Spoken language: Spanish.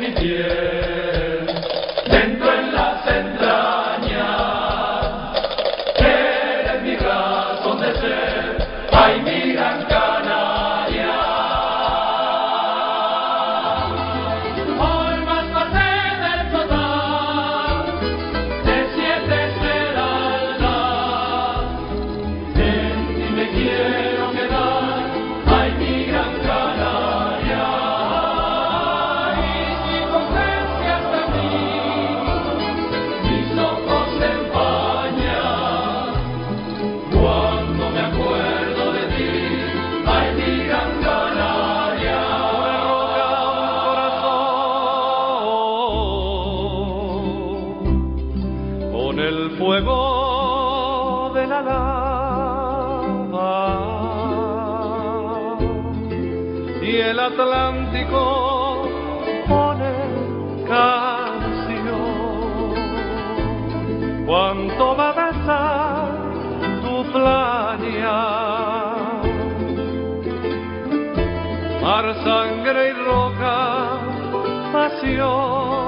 mi piel, dentro en las entrañas, eres mi razón de ser, ay mi gran Canaria. Formas parte del total de 7 esmeraldas, en ti me quiero quedar, ay mi gran Canaria. Con el fuego de la lava y el Atlántico pone canción. Cuánto va a besar tu playa, mar, sangre y roca, pasión.